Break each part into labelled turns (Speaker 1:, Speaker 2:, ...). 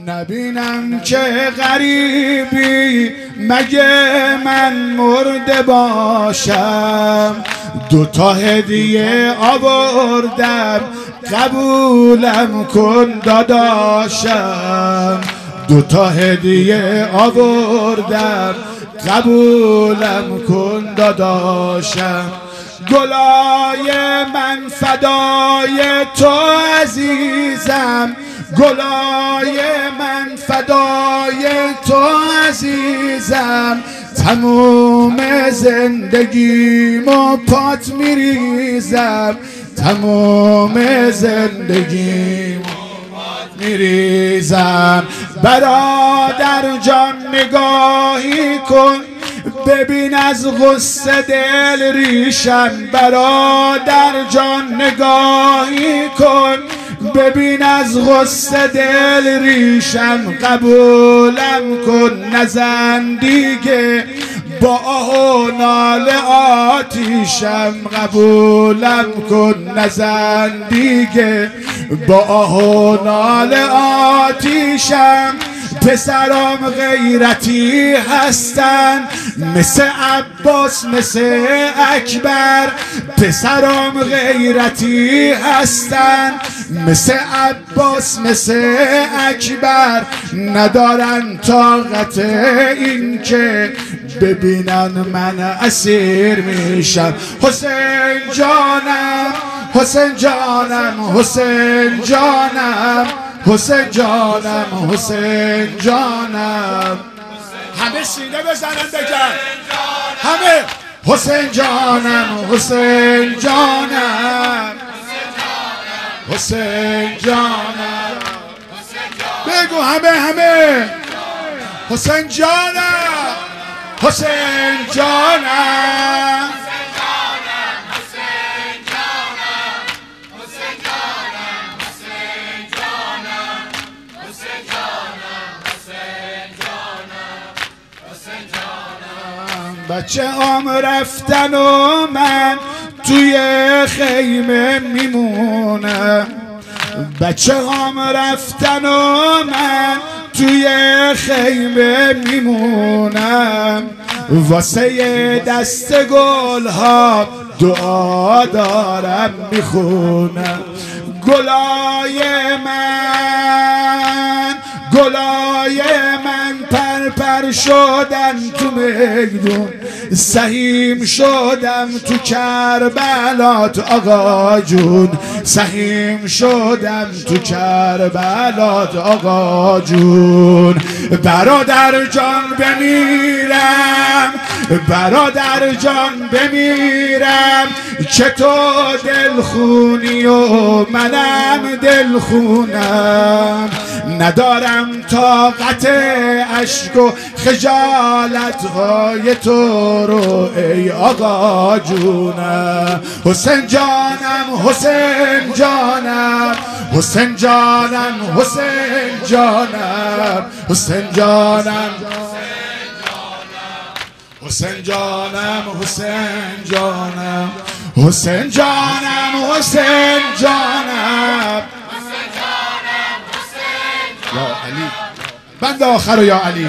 Speaker 1: نبینم که غریبی مگه من مرده باشم. دوتا هدیه آوردم قبولم کن داداشم. دوتا هدیه آوردم قبولم کن داداشم. گلای من فدای تو عزیزم، گلای من فدای تو عزیزم. تموم زندگیمو پات میریزم، تموم زندگیمو پات میریزم. برادر جان نگاهی کن ببین از غصه دل ریشم. برادر جان نگاهی کن ببین از غصه دل ریشم. قبولم کن نزن دیگه با آه و ناله آتیشم. قبولم کن نزن دیگه با آه و ناله آتیشم. پسرام غیرتی هستن مثل عباس مثل اکبر. پسرام غیرتی هستن مثل عباس مثل اکبر. ندارن طاقت این که ببینن من اسیر میشم. حسین جانم حسین جانم حسین جانم حسین جانم حسین جانم. همه سینه بزنن بگن همه حسین جانم حسین جانم حسین جانم. بگو همه حسین جانم حسین جانم. بچه هم رفتن و من توی خیمه میمونم. بچه هم رفتن و من توی خیمه میمونم. واسه دست گل ها دعا دارم میخونم. گلای من پر شدن تو میدون. سهیم شدم تو کربلات آقا جون. سهیم شدم تو کربلات آقا جون. برادر جان بمیرم برادر جان بمیرم که تو دلخونی و منم دلخونم. ندارم طاقت اشک و خجالت های تو رو ای آقا جونم. حسین جانم حسین جانم حسین جانم حسین جانم حسین جانم حسین جانم حسین جانم حسین جانم حسین جانم. یا علی بند آخر یا علی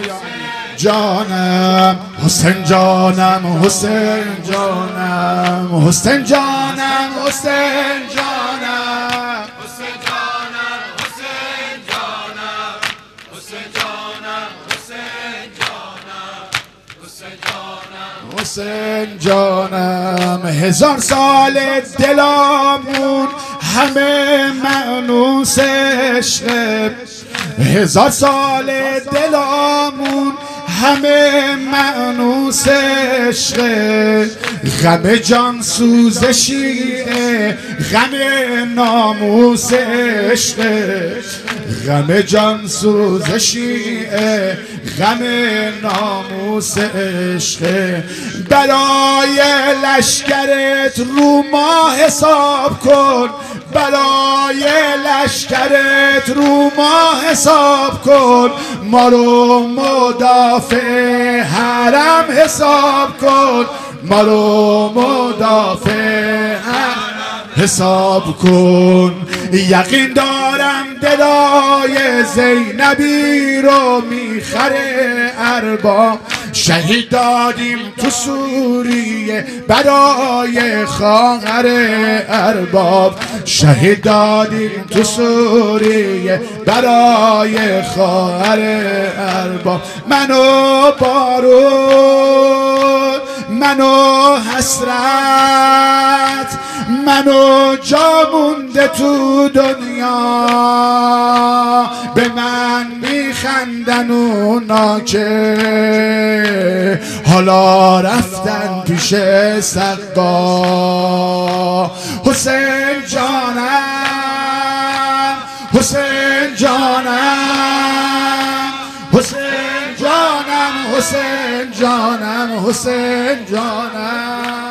Speaker 1: جانم حسین جانم حسین جانم حسین جانم حسین جانم حسین جانم حسین جانم حسین جانم حسین جانم حسین جانم حسین جانم. 1000 سال دلامون همه مأنوس عشق. 1000 سال دلامون همه مأنوس عشق. غم جان سوزشیه غم ناموس عشق. غم جان سوزشیه غم ناموس عشق. برای لشکرت رو ما حساب کن. برای لشکرت رو ما حساب کن. ما رو مدافع حرم حساب کن. ما رو مدافع حرم حساب کن. یقین دارم ببینم دلای زینبی رو میخره ارباب. شهید دادیم تو سوریه برای خواهر ارباب. شهید دادیم تو سوریه برای خواهر ارباب. منو بارون، منو حسرت، منو جا مونده تو دنیا، به من میخندن اونا که حالا رفتن پیش سقا. حسین جانم، حسین جانم، حسین جانم، حسین جانم، حسین جانم.